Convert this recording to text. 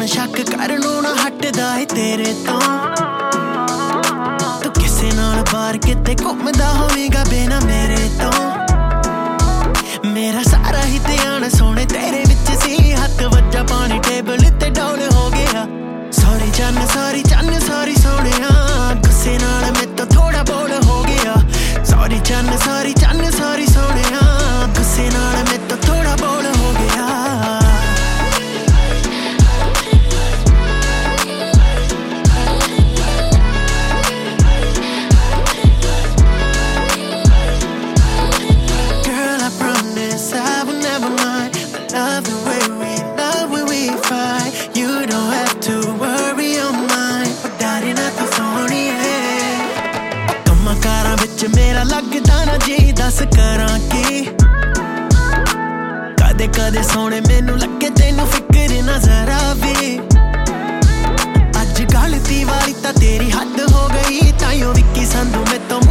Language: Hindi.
शक करनों ना हटदा है तेरे तो तू किसे नाल बार किते घुमदा होवेगा बिना मेरे तो मेरा सारा ही ध्यान सोने तेरे विच सी हथ वज्जा पानी टेबल ते डौल हो गया सॉरी चन्न सॉरी सोनिया गुस्से नाल मैं तो थोड़ा बोल हो गया सॉरी चन्न सॉरी सोनिया गुस्से नाल मैं तो थोड़ा बोल हो गया मेरा लगदा ना जी दस करा की कदे कदे सोने मैनू लगे तेनू फिक्र ना जरा भी अज गलती वाली तां तेरी हद हो गई ताइयों विक्की संधू मैं तो